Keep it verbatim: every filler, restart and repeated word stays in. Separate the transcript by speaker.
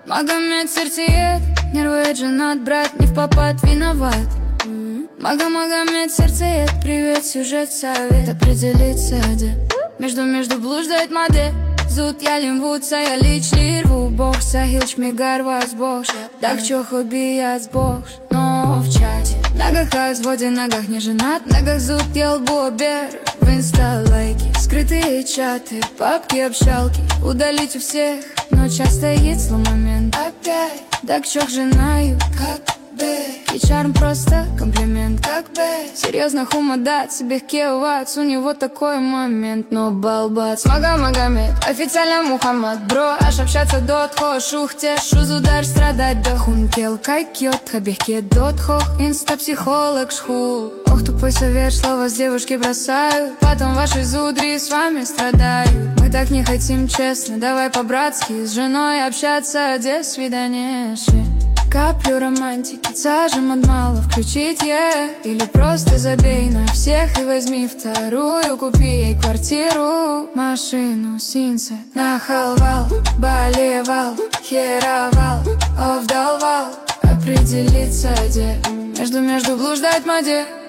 Speaker 1: Магомед сердцеед, нервы женат, брат не в попад виноват. Мага Магомед сердцеед, привет, сюжет, совет. Определиться, где между-между блуждает модель. Зуд я лимвуца, я личли рву. Бог сахилч мигар вас бог. Так чё хоби я сбог. Но в чате ногах о взводе, ногах не женат. Ногах зуд я лбу обер. В инста лайки, скрытые чаты, папки, общалки. Удалить у всех, но часто есть злой момент. Опять, так чё женаю, как бы. И чарм просто комплимент, как бы. Серьезно хума дать себе кевац, у него такой момент. Но балбац, Мага Магомед, официально Мухаммад. Бро, аж общаться дотхо, шухте, шузудар страдать да хункел. Кайкет, хабихке дотхо, инста-психолог шхул. Ох, тупой совет, слова с девушки бросаю. Потом ваши зудри с вами страдают. Мы так не хотим, честно, давай по-братски с женой общаться, где свидание шли. Каплю романтики, сажем от мало включить е. Или просто забей на всех и возьми вторую. Купи ей квартиру, машину, синцы. Нахалвал, болевал, херовал, овдолвал. Определиться, где между-между блуждать моде.